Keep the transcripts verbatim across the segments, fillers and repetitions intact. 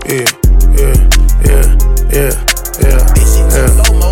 yeah, yeah, yeah, yeah, yeah, yeah.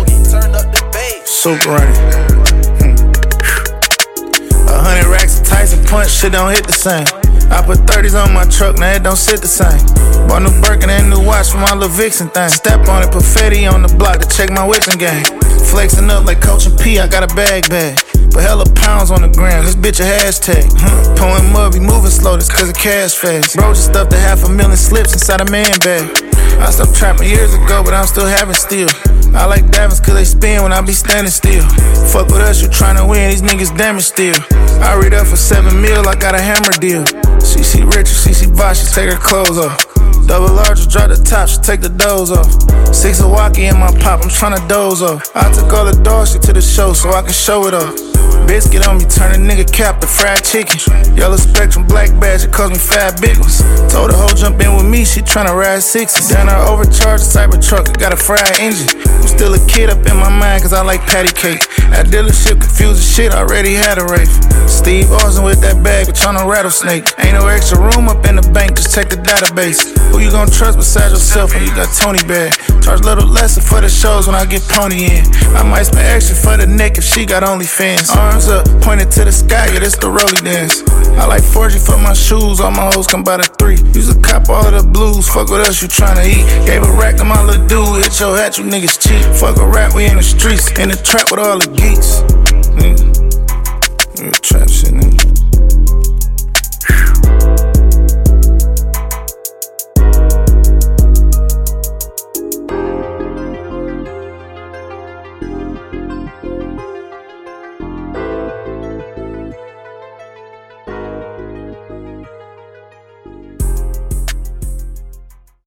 Super running. Hmm. A hundred racks of Tyson punch, shit don't hit the same. I put thirties on my truck, now it don't sit the same. Bought new Birkin and new watch for my little Vixen thing. Step on it, put Fetty on the block to check my whipping game. Flexing up like Coach and P, I got a bag bag. But hella pounds on the gram, this bitch a hashtag. Huh. Pouring mud, be moving slow, this cause of cash fast. Bro just stuffed a half a million slips inside a man bag. I stopped trapping years ago, but I'm still having steel. I like diamonds cause they spin when I be standing still. Fuck with us, you tryna win, these niggas damaged still. I read up for seven mil, I got a hammer deal. C C Richard, C C Bosh, she take her clothes off. Double large, just drop the top, she take the doors off. Six of Wacky in my pop, I'm tryna doze off. I took all the dog shit to the show so I can show it off. Biscuit on me, turn a nigga cap to fried chicken. Yellow Spectrum, black badge, it cost me five big ones. Told the hoe jump in with me, she tryna ride sixes. Down her overcharged Cybertruck, it got a fried engine. I'm still a kid up in my mind cause I like patty cake. That dealership confused as shit, already had a rafe. Steve Austin with that bag, but tryna rattlesnake. Ain't no extra room up in the bank, just check the database. Who you gon' trust besides yourself when you got Tony bag? Charge a little lesser for the shows when I get pony in. I might spend extra for the neck if she got OnlyFans. Arms up, pointed to the sky, yeah, this the rolly dance. I like four G for my shoes, all my hoes come by the three. Use a cop all of the blues, fuck with us, you tryna eat. Gave a rack to my little dude, hit your hat, you niggas cheap. Fuck a rap, we in the streets, in the trap with all the geeks. Mm. Yeah, trap shit, nigga.